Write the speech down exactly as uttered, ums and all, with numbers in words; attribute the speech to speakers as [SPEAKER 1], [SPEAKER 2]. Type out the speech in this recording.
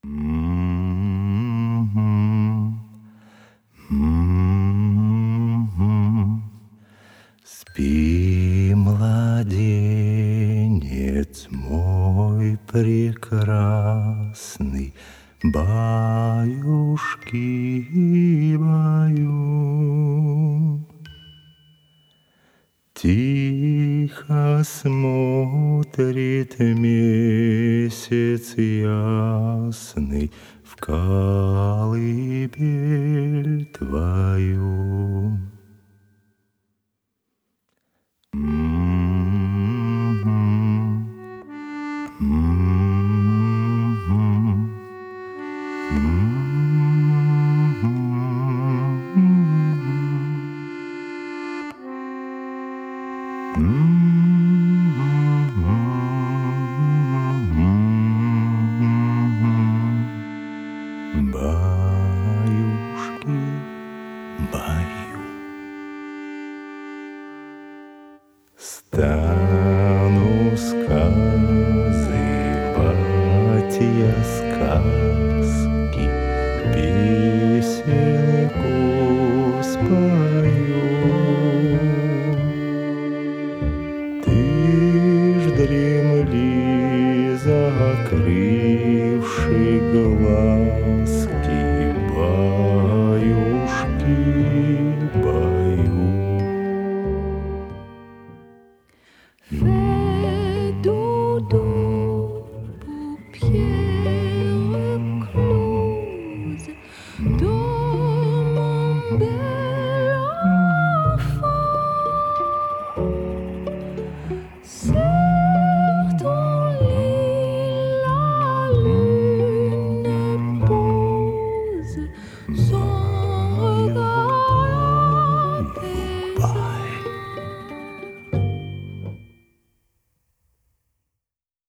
[SPEAKER 1] Мгм. Мгм. Спи, младенец мой прекрасный, баюшки баю. Тихо смотрит месяц ясный в колыбель твою. Мгм. Мгм. Баюшки баю. Стану сказывать я сказки, песенку